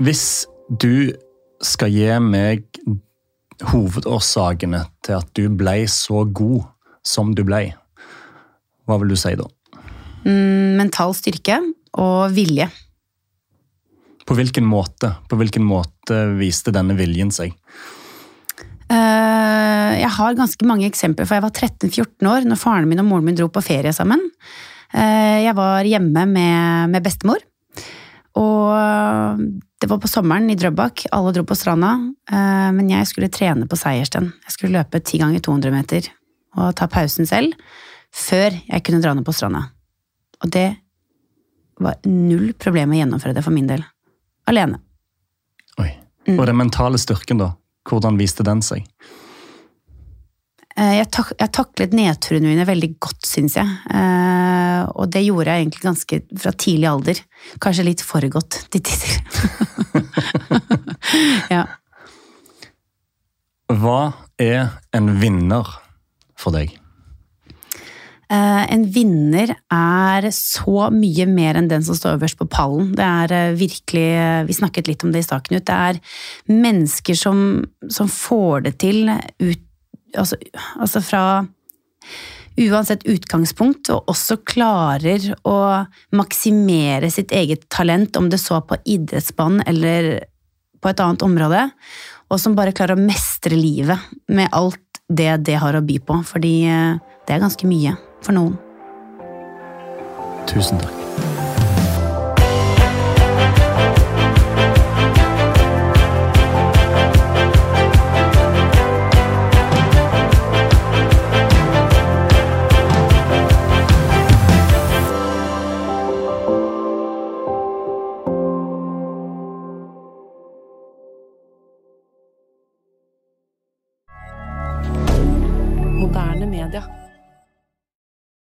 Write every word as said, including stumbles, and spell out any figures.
Hvis du skal gi meg hovedårsakene til at du ble så god som du ble, hva vil du si da? Mm, mental styrke og vilje. På hvilken måte? På hvilken måte viste denne viljen seg? Uh, jeg har ganske mange eksempler, for jeg var tretten fjorten år når faren min og moren min dro på ferie sammen. Uh, jeg var hjemme med, med bestemor, og det var på sommeren i Drøbak, alle dro på stranda, uh, men jeg skulle trene på Seiersten. Jeg skulle løpe ti ganger to hundre meter og ta pausen selv, før jeg kunne dra ned på stranda. Og det var null problem å gjennomføre det for min del. Alene. Oi. Og den mentale styrken da? Hvordan viste den seg? Jeg, tak jeg taklet nedturene mine veldig godt, synes jeg. Uh, og det gjorde jeg egentlig ganske fra tidlig alder. Kanskje litt for godt til tider. Ja. Hva er en vinner for deg? Uh, en vinner er så mye mer enn den som står øverst på pallen. Det er uh, virkelig, uh, vi snakket litt om det i staken ut, det er mennesker som, som får det til ut, altså, altså fra uansett utgangspunkt, og også klarer å maksimere sitt eget talent, om det så på idrettsbanen eller på et annet område, og som bare klarer å mestre livet med alt det det har å by på, fordi uh, det er ganske mye for noen. Tusen takk. Moderne media.